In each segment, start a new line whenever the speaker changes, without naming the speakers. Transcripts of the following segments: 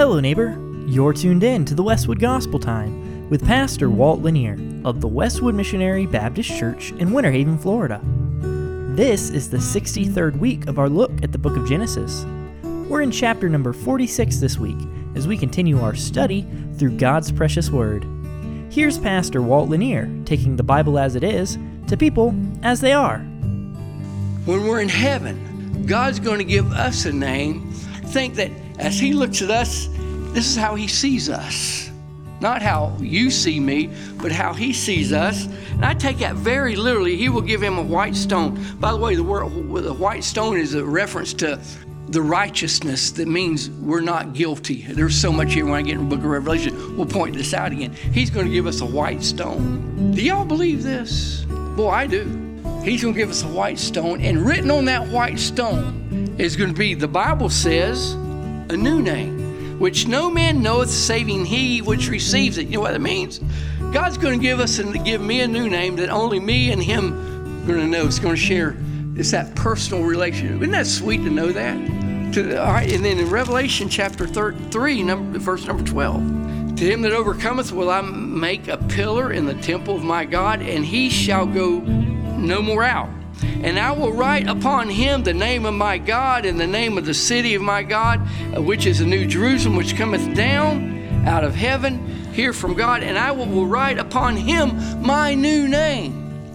Hello, neighbor. You're tuned in to the Westwood Gospel Time with Pastor Walt Lanier of the Westwood Missionary Baptist Church in Winter Haven, Florida. This is the 63rd week of our look at the book of Genesis. We're in chapter number 46 this week as we continue our study through God's precious Word. Here's Pastor Walt Lanier taking the Bible as it is to people as they are.
When we're in heaven, God's going to give us a name. Think that as He looks at us, this is how He sees us. Not how you see me, but how He sees us. And I take that very literally. He will give him a white stone. By the way, the white stone is a reference to the righteousness that means we're not guilty. There's so much here when I get in the book of Revelation. We'll point this out again. He's going to give us a white stone. Do y'all believe this? Boy, I do. He's going to give us a white stone. And written on that white stone is going to be, the Bible says, a new name, which no man knoweth, saving he which receives it. You know what that means? God's going to give me a new name that only me and Him are going to know. It's going to share. It's that personal relationship. Isn't that sweet to know that? All right, and then in Revelation chapter 3, verse number 12. To him that overcometh will I make a pillar in the temple of my God, and he shall go no more out. And I will write upon him the name of my God and the name of the city of my God, which is the New Jerusalem, which cometh down out of heaven, here from God. And I will write upon him my new name.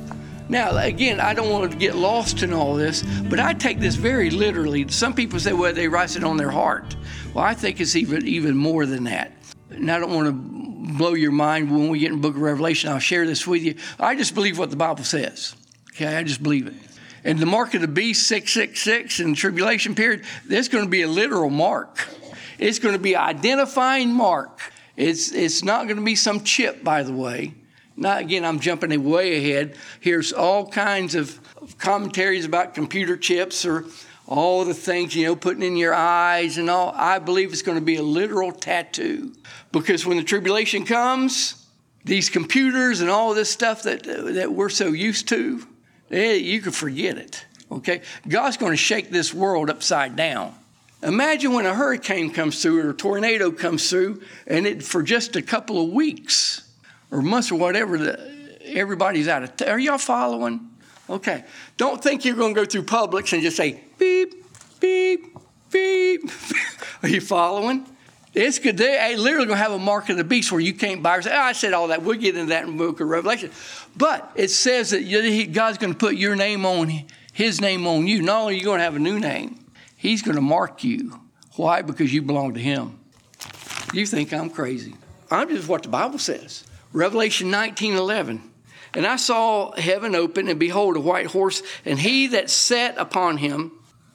Now, again, I don't want to get lost in all this, but I take this very literally. Some people say, well, they write it on their heart. Well, I think it's even more than that. And I don't want to blow your mind when we get in the book of Revelation. I'll share this with you. I just believe what the Bible says. Okay, I just believe it. And the mark of the beast, 666, in the tribulation period, there's going to be a literal mark. It's going to be an identifying mark. It's not going to be some chip, by the way. Now, again, I'm jumping way ahead. Here's all kinds of commentaries about computer chips or all the things, putting in your eyes and all. I believe it's going to be a literal tattoo. Because when the tribulation comes, these computers and all this stuff that we're so used to, you can forget it, okay? God's going to shake this world upside down. Imagine when a hurricane comes through or a tornado comes through, and for just a couple of weeks or months or whatever, everybody's out of Are y'all following? Okay. Don't think you're going to go through Publix and just say, beep, beep, beep. Are you following? It's good. They literally going to have a mark of the beast where you can't buy or say, I said all that. We'll get into that in the book of Revelation. But it says that God's going to put your name on, His name on you. Not only are you going to have a new name, He's going to mark you. Why? Because you belong to Him. You think I'm crazy. I'm just what the Bible says. Revelation 19:11. And I saw heaven open, and behold, a white horse, and he that sat upon him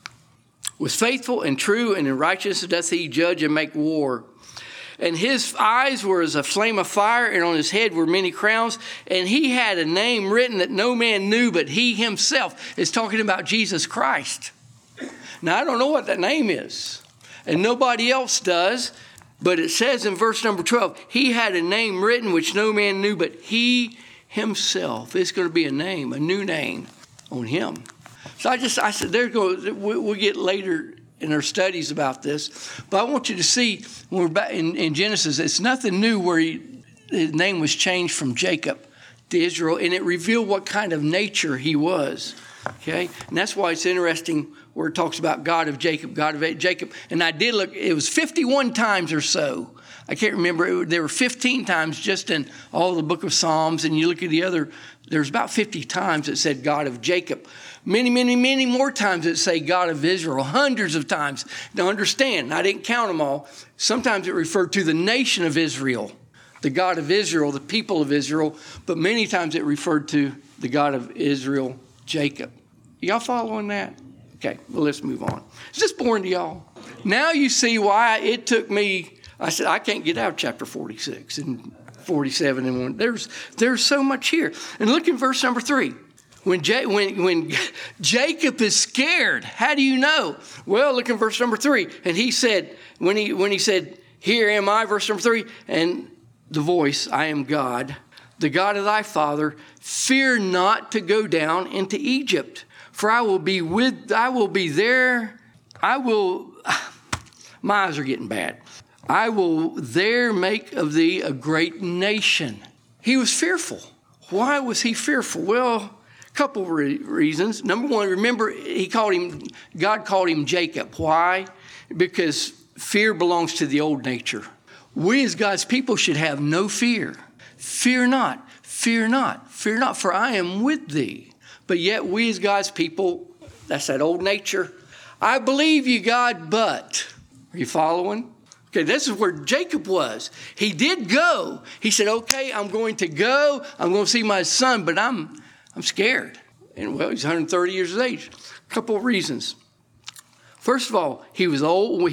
was faithful and true, and in righteousness doth he judge and make war. And his eyes were as a flame of fire, and on his head were many crowns. And he had a name written that no man knew but he himself. Is talking about Jesus Christ. Now, I don't know what that name is, and nobody else does. But it says in verse number 12, he had a name written which no man knew but he himself. It's going to be a name, a new name on him. So I said, we'll get later in our studies about this. But I want you to see, when we're back in Genesis, it's nothing new where his name was changed from Jacob to Israel, and it revealed what kind of nature he was. Okay? And that's why it's interesting where it talks about God of Jacob, God of Jacob. And I did look, it was 51 times or so. I can't remember. There were 15 times just in all the book of Psalms. And you look at the other, there's about 50 times it said God of Jacob. Many, many, many more times it say God of Israel. Hundreds of times. Now understand, I didn't count them all. Sometimes it referred to the nation of Israel, the God of Israel, the people of Israel. But many times it referred to the God of Israel, Jacob. Y'all following that? Okay, well, let's move on. Is this boring to y'all? Now you see why it took me, I said, I can't get out of chapter 46 and 47 and 1. There's so much here. And look in verse number 3. When Jacob is scared, how do you know? Well, look in verse number 3. And he said, when he said, here am I, verse number 3, and the voice, I am God, the God of thy father, fear not to go down into Egypt. For I will be there. My eyes are getting bad. I will there make of thee a great nation. He was fearful. Why was he fearful? Well, a couple of reasons. Number one, remember God called him Jacob. Why? Because fear belongs to the old nature. We as God's people should have no fear. Fear not, fear not, fear not, for I am with thee. But yet we as God's people, that's that old nature. I believe you, God, but. Are you following? Okay, this is where Jacob was. He did go. He said, okay, I'm going to go. I'm going to see my son, but I'm scared. And well, he's 130 years of age. A couple of reasons. First of all, he was old,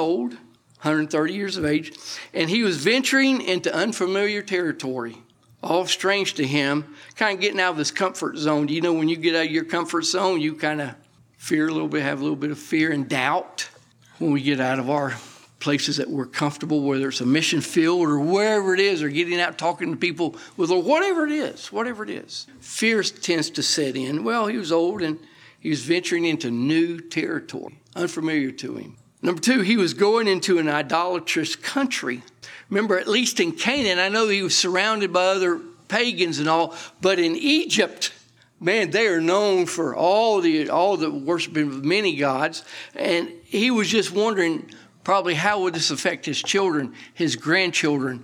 130 years of age, and he was venturing into unfamiliar territory, all strange to him, kind of getting out of his comfort zone. You know, when you get out of your comfort zone, you kind of fear a little bit, have a little bit of fear and doubt when we get out of our places that we're comfortable, whether it's a mission field or wherever it is, or getting out talking to people with, or whatever it is. Fear tends to set in. Well, he was old and he was venturing into new territory, unfamiliar to him. Number two, he was going into an idolatrous country. Remember, at least in Canaan, I know he was surrounded by other pagans and all, but in Egypt, man, they are known for all the worshiping of many gods. And he was just wondering probably how would this affect his children, his grandchildren,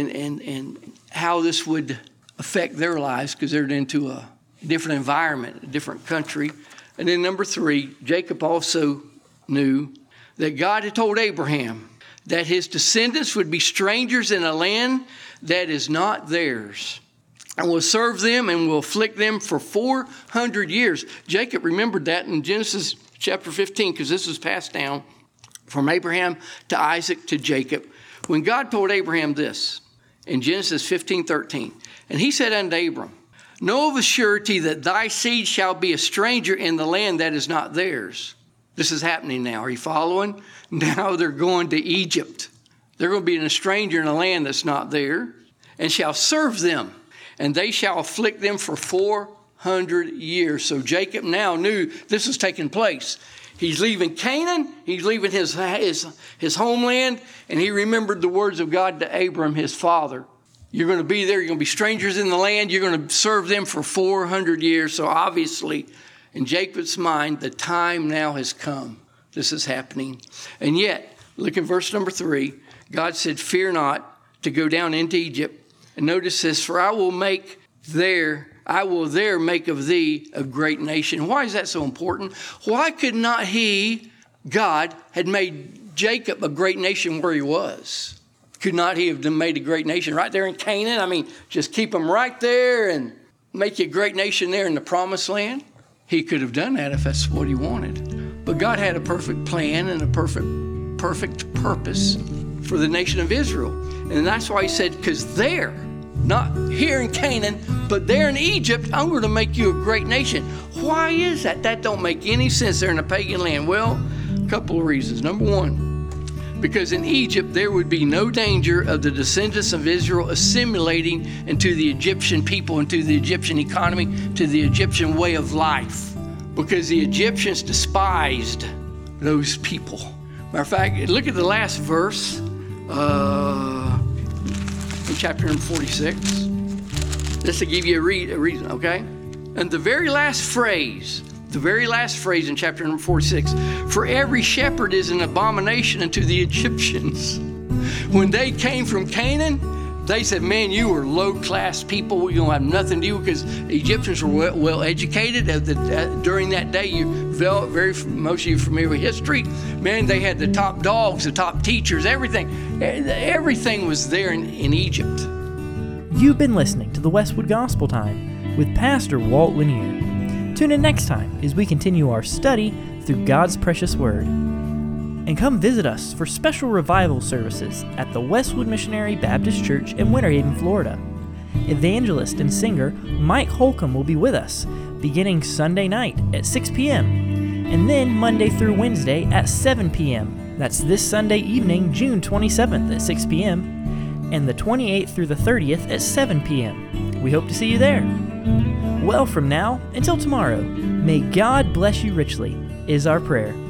and how this would affect their lives because they're into a different environment, a different country. And then number three, Jacob also knew that God had told Abraham that his descendants would be strangers in a land that is not theirs, and will serve them and will afflict them for 400 years. Jacob remembered that in Genesis chapter 15, because this was passed down from Abraham to Isaac to Jacob. When God told Abraham this in Genesis 15:13, and he said unto Abram, know of a surety that thy seed shall be a stranger in the land that is not theirs. This is happening now. Are you following? Now they're going to Egypt. They're going to be a stranger in a land that's not there, and shall serve them, and they shall afflict them for 400 years. So Jacob now knew this was taking place. He's leaving Canaan. He's leaving his homeland, and he remembered the words of God to Abram, his father. You're going to be there. You're going to be strangers in the land. You're going to serve them for 400 years. So obviously, in Jacob's mind, the time now has come. This is happening. And yet, look at verse number 3. God said, fear not to go down into Egypt. And notice this, for I will there make of thee a great nation. Why is that so important? Why could not God had made Jacob a great nation where he was? Could not he have made a great nation right there in Canaan? I mean, just keep him right there and make you a great nation there in the promised land? He could have done that if that's what he wanted. But God had a perfect plan and a perfect purpose for the nation of Israel. And that's why he said, because there, not here in Canaan, but there in Egypt, I'm going to make you a great nation. Why is that? That don't make any sense. They're in a pagan land. Well, a couple of reasons. Number one, because in Egypt, there would be no danger of the descendants of Israel assimilating into the Egyptian people, into the Egyptian economy, to the Egyptian way of life, because the Egyptians despised those people. Matter of fact, look at the last verse in chapter 46. This will give you a reason, okay? And the very last phrase in chapter number 46, for every shepherd is an abomination unto the Egyptians. When they came from Canaan, they said, man, you are low-class people. We don't have nothing to do, because Egyptians were well educated. During that day, most of you are familiar with history. Man, they had the top dogs, the top teachers, everything. Everything was there in Egypt.
You've been listening to the Westwood Gospel Time with Pastor Walt Lanier. Tune in next time as we continue our study through God's precious Word. And come visit us for special revival services at the Westwood Missionary Baptist Church in Winter Haven, Florida. Evangelist and singer Mike Holcomb will be with us beginning Sunday night at 6 p.m. and then Monday through Wednesday at 7 p.m. That's this Sunday evening, June 27th at 6 p.m. and the 28th through the 30th at 7 p.m. We hope to see you there. Well, from now until tomorrow, may God bless you richly, is our prayer.